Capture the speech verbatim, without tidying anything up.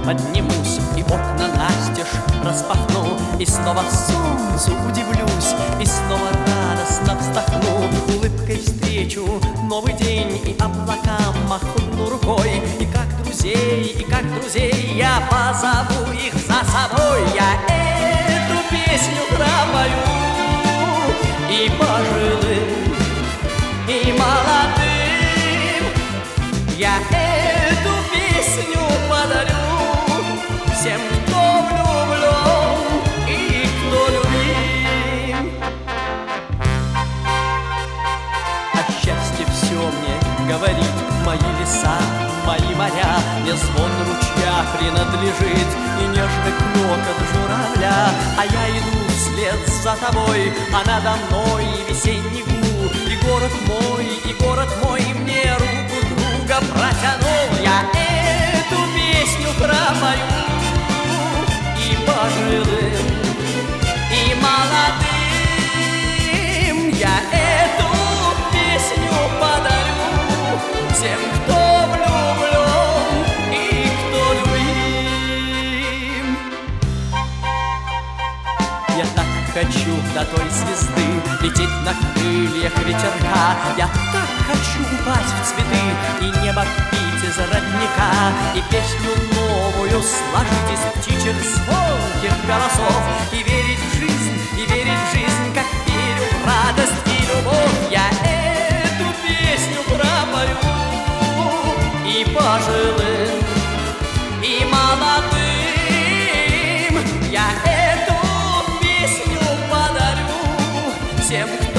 поднимусь и окна настежь распахну, и снова солнцу удивлюсь, и снова радостно вздохну. Улыбкой встречу новый день, и облакам махну рукой, и как друзей, и как друзей я позову их за собой. Я эту песню пропою и пожилым, и молодым. Я эту песню подарю всем, кто влюблен и кто любим. О счастье все мне говорит мои леса, мои моря. Мне звон ручья принадлежит и нежный клёкот журавля. А я иду вслед за тобой, а надо мной весенний гул. И город мой, и город мой мне руку друга протянул. Я эту песню пропою и пожилым, и молодым. Я эту песню подарю всем, кто влюблен и кто любим. Я так хочу до той звезды лететь на крыльях ветерка. Я так хочу упасть в цветы и небо пить из родника, и песню новую сложить из птичьих звонких голосов, и верить в жизнь, и верить в жизнь, как верю в радость и любовь. Я эту песню пропою и пожилым, и молодым. Я эту песню подарю всем,